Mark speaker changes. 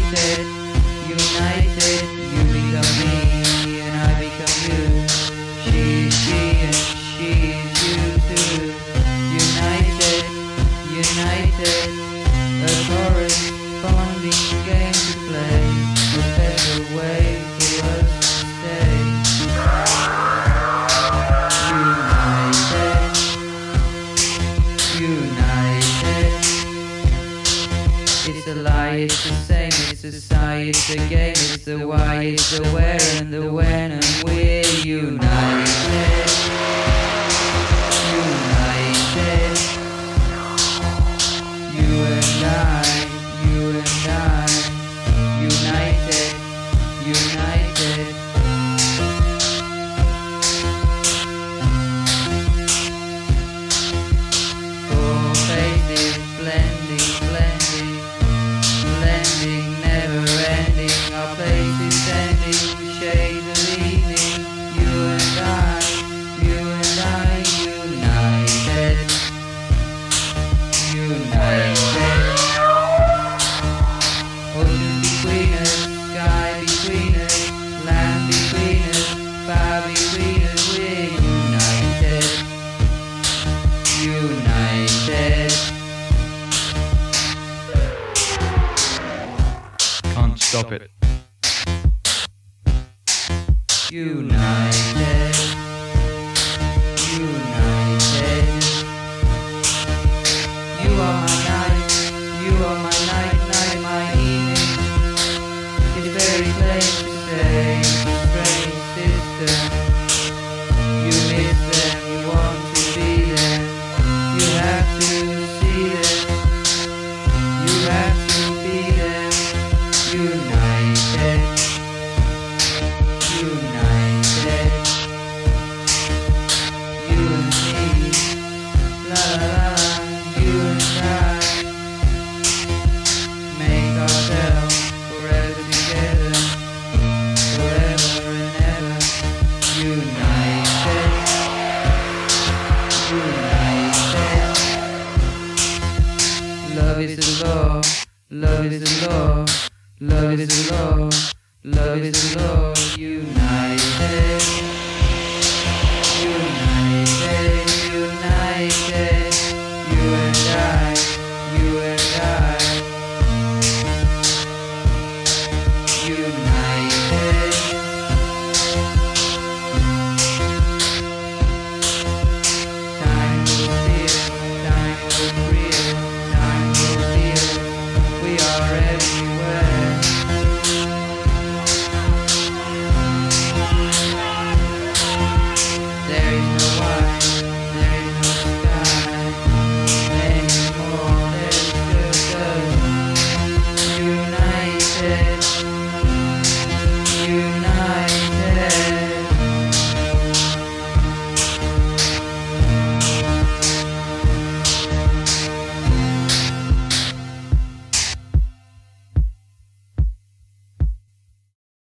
Speaker 1: united, united. You become me and I become you. She is she and she is you too. United, united. A corresponding game to play. A better way for us to stay. United, united. It's a lie, it's the same, it's a sigh, it's a game, it's the why, it's the where and the when, and we're united. United. You and I, you and I. United, united. Four faces blending, blending, blending, never ending. Our places ending, shades of evening. You and I, united, united. Ocean between us, sky between us, land between us, fire between us. We're united, united.
Speaker 2: Can't stop it.
Speaker 1: United, united. You are my night, you are my night, night, my evening. It's very plain to say, strange sister. You miss them, you want to be them. You have to see them, you have to be them. United, united. You and me, la la la, you and I. Make ourselves forever together, forever and ever. United, united. Love is the law, love is the law, love is the law, love is the law. United.